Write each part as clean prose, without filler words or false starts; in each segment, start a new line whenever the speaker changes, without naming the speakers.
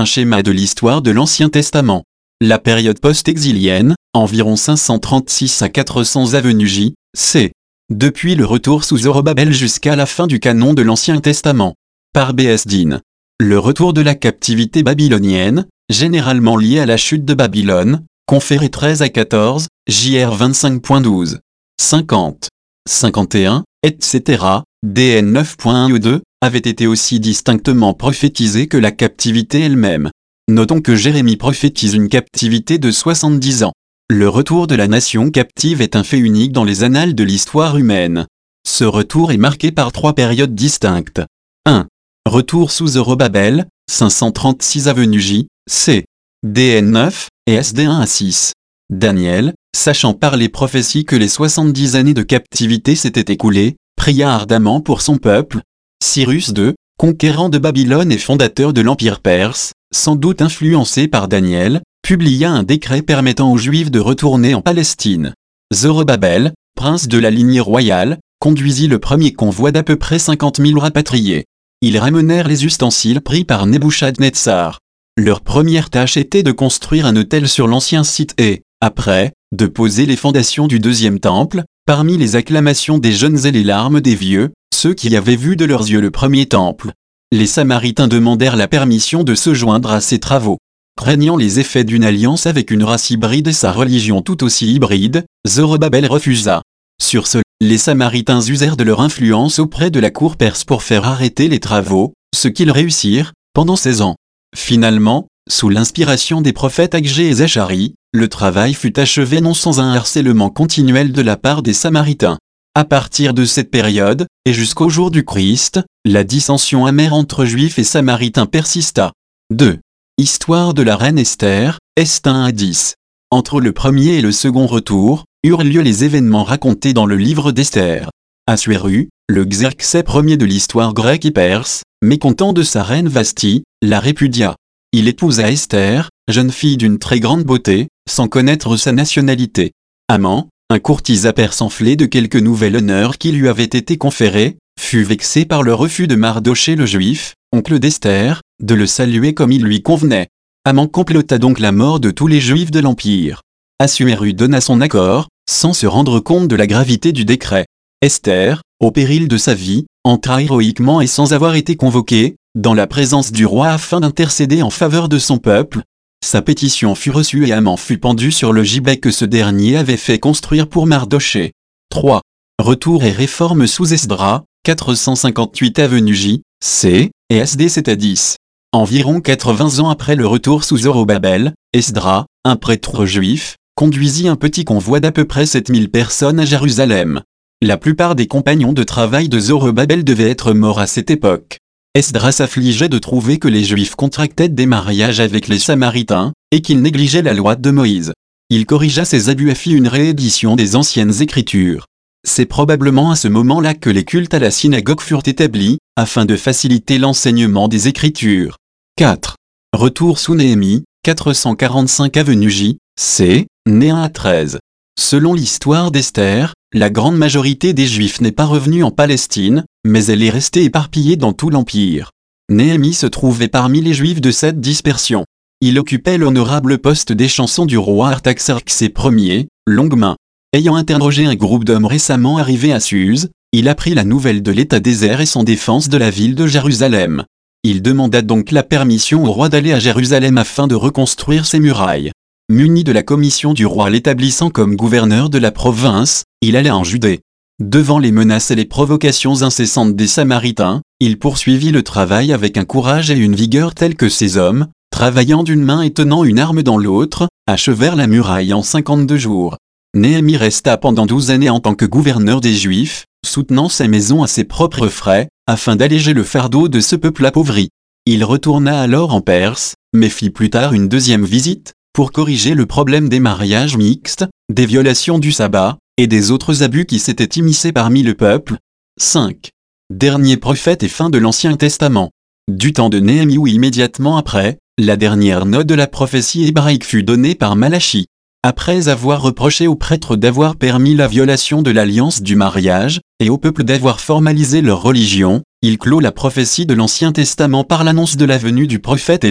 Un schéma de l'histoire de l'Ancien Testament. La période post-exilienne, environ 536 à 400 avenue J, C. Depuis le retour sous Zorobabel jusqu'à la fin du canon de l'Ancien Testament. Par B.S. Dean. Le retour de la captivité babylonienne, généralement lié à la chute de Babylone, conféré 13 à 14, JR 25.12. 50. 51, etc., DN 9.1 ou 2, avait été aussi distinctement prophétisé que la captivité elle-même. Notons que Jérémie prophétise une captivité de 70 ans. Le retour de la nation captive est un fait unique dans les annales de l'histoire humaine. Ce retour est marqué par 3 périodes distinctes. 1. Retour sous Zorobabel, 536 avenue J, C. DN 9, et SD 1 à 6. Daniel, sachant par les prophéties que les 70 années de captivité s'étaient écoulées, pria ardemment pour son peuple. Cyrus II, conquérant de Babylone et fondateur de l'Empire perse, sans doute influencé par Daniel, publia un décret permettant aux Juifs de retourner en Palestine. Zorobabel, prince de la lignée royale, conduisit le premier convoi d'à peu près 50 000 rapatriés. Ils ramenèrent les ustensiles pris par Nebuchadnezzar. Leur première tâche était de construire un autel sur l'ancien site et, après, de poser les fondations du deuxième temple, parmi les acclamations des jeunes et les larmes des vieux, ceux qui avaient vu de leurs yeux le premier temple. Les Samaritains demandèrent la permission de se joindre à ces travaux. Craignant les effets d'une alliance avec une race hybride et sa religion tout aussi hybride, Zorobabel refusa. Sur ce, les Samaritains usèrent de leur influence auprès de la cour perse pour faire arrêter les travaux, ce qu'ils réussirent, pendant 16 ans. Finalement, sous l'inspiration des prophètes Agé et Zachari, le travail fut achevé non sans un harcèlement continuel de la part des Samaritains. À partir de cette période, et jusqu'au jour du Christ, la dissension amère entre Juifs et Samaritains persista. 2. Histoire de la reine Esther, Est 1 à 10. Entre le premier et le second retour, eurent lieu les événements racontés dans le livre d'Esther. Assuéru, le Xerxès Ier de l'histoire grecque et perse, mécontent de sa reine Vasthi, la répudia. Il épousa Esther, jeune fille d'une très grande beauté, sans connaître sa nationalité. Haman, un courtisan perse enflé de quelques nouvel honneur qui lui avaient été conférés, fut vexé par le refus de Mardochée le juif, oncle d'Esther, de le saluer comme il lui convenait. Haman complota donc la mort de tous les juifs de l'Empire. Assuéru donna son accord, sans se rendre compte de la gravité du décret. Esther, au péril de sa vie, entra héroïquement et sans avoir été convoquée, dans la présence du roi afin d'intercéder en faveur de son peuple. Sa pétition fut reçue et Haman fut pendu sur le gibet que ce dernier avait fait construire pour Mardochée. 3. Retour et réforme sous Esdras, 458 avenue J, C, et SD 7 à 10. Environ 80 ans après le retour sous Zorobabel, Esdras, un prêtre juif, conduisit un petit convoi d'à peu près 7000 personnes à Jérusalem. La plupart des compagnons de travail de Zorobabel devaient être morts à cette époque. Esdras s'affligeait de trouver que les Juifs contractaient des mariages avec les Samaritains, et qu'ils négligeaient la loi de Moïse. Il corrigea ces abus et fit une réédition des anciennes écritures. C'est probablement à ce moment-là que les cultes à la synagogue furent établis, afin de faciliter l'enseignement des Écritures. 4. Retour sous Néhémie, 445 avenue J, C, né 1 à 13. Selon l'histoire d'Esther, la grande majorité des Juifs n'est pas revenue en Palestine, mais elle est restée éparpillée dans tout l'Empire. Néhémie se trouvait parmi les Juifs de cette dispersion. Il occupait l'honorable poste des chansons du roi Artaxerxès Ier, longue main. Ayant interrogé un groupe d'hommes récemment arrivés à Suse, il apprit la nouvelle de l'état désert et son défense de la ville de Jérusalem. Il demanda donc la permission au roi d'aller à Jérusalem afin de reconstruire ses murailles. Muni de la commission du roi l'établissant comme gouverneur de la province, il alla en Judée. Devant les menaces et les provocations incessantes des Samaritains, il poursuivit le travail avec un courage et une vigueur tels que ces hommes, travaillant d'une main et tenant une arme dans l'autre, achevèrent la muraille en 52 jours. Néhémie resta pendant 12 années en tant que gouverneur des Juifs, soutenant sa maison à ses propres frais, afin d'alléger le fardeau de ce peuple appauvri. Il retourna alors en Perse, mais fit plus tard une deuxième visite, pour corriger le problème des mariages mixtes, des violations du sabbat, et des autres abus qui s'étaient immiscés parmi le peuple. 5. Dernier prophète et fin de l'Ancien Testament. Du temps de Néhémie ou immédiatement après, la dernière note de la prophétie hébraïque fut donnée par Malachi. Après avoir reproché aux prêtres d'avoir permis la violation de l'alliance du mariage, et au peuple d'avoir formalisé leur religion, il clôt la prophétie de l'Ancien Testament par l'annonce de la venue du prophète Élie,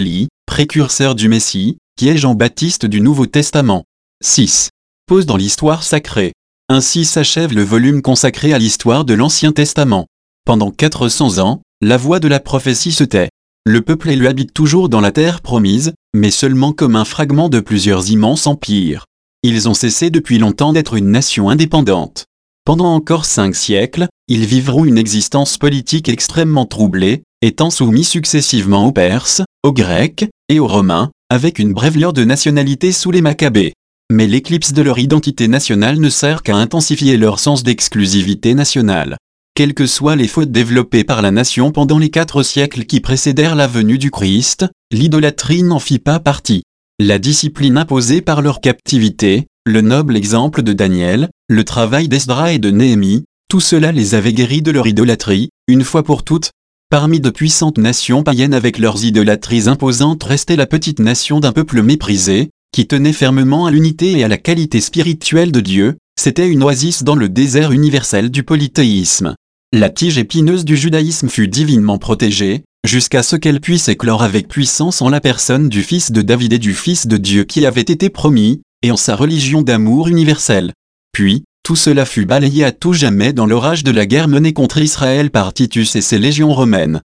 précurseur du Messie, qui est Jean-Baptiste du Nouveau Testament. 6. Pause dans l'histoire sacrée. Ainsi s'achève le volume consacré à l'histoire de l'Ancien Testament. Pendant 400 ans, la voix de la prophétie se tait. Le peuple élu habite toujours dans la terre promise, mais seulement comme un fragment de plusieurs immenses empires. Ils ont cessé depuis longtemps d'être une nation indépendante. Pendant encore 5 siècles, ils vivront une existence politique extrêmement troublée, étant soumis successivement aux Perses, aux Grecs et aux Romains, avec une brève lueur de nationalité sous les Maccabées. Mais l'éclipse de leur identité nationale ne sert qu'à intensifier leur sens d'exclusivité nationale. Quelles que soient les fautes développées par la nation pendant les 4 siècles qui précédèrent la venue du Christ, l'idolâtrie n'en fit pas partie. La discipline imposée par leur captivité, le noble exemple de Daniel, le travail d'Esdra et de Néhémie, tout cela les avait guéris de leur idolâtrie, une fois pour toutes. Parmi de puissantes nations païennes avec leurs idolâtries imposantes restait la petite nation d'un peuple méprisé, qui tenait fermement à l'unité et à la qualité spirituelle de Dieu. C'était une oasis dans le désert universel du polythéisme. La tige épineuse du judaïsme fut divinement protégée, jusqu'à ce qu'elle puisse éclore avec puissance en la personne du Fils de David et du Fils de Dieu qui avait été promis, et en sa religion d'amour universel. Puis, tout cela fut balayé à tout jamais dans l'orage de la guerre menée contre Israël par Titus et ses légions romaines.